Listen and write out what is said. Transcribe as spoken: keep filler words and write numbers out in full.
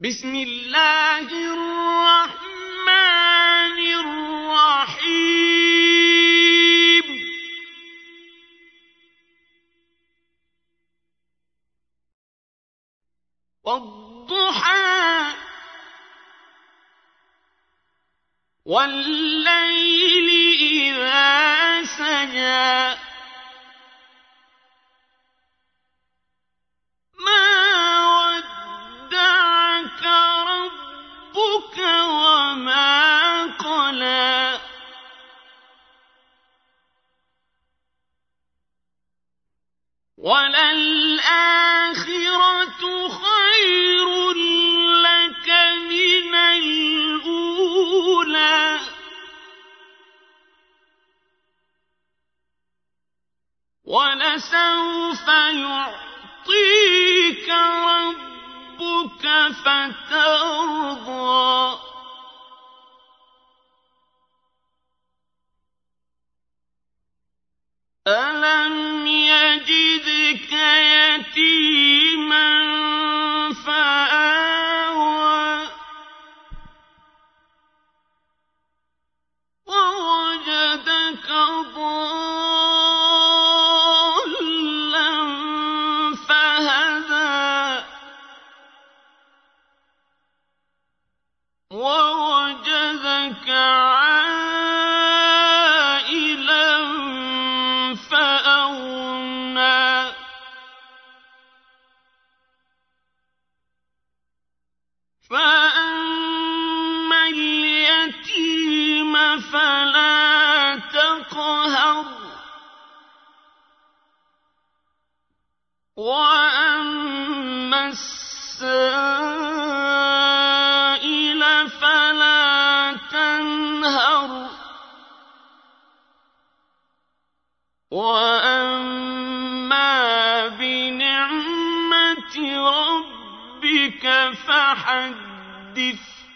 بسم الله الرحمن الرحيم والضحى والليل إذا سجى وما قلى وللآخرة خير لك من الأولى ولسوف يعطيك ربك فترضى ألم يجدك يتيما فآوى ووجدك ضالا فهدى ووجدك فأما اليتيم فلا تقهر وأما السائل فلا تنهر وأما بنعمة ربك فحدث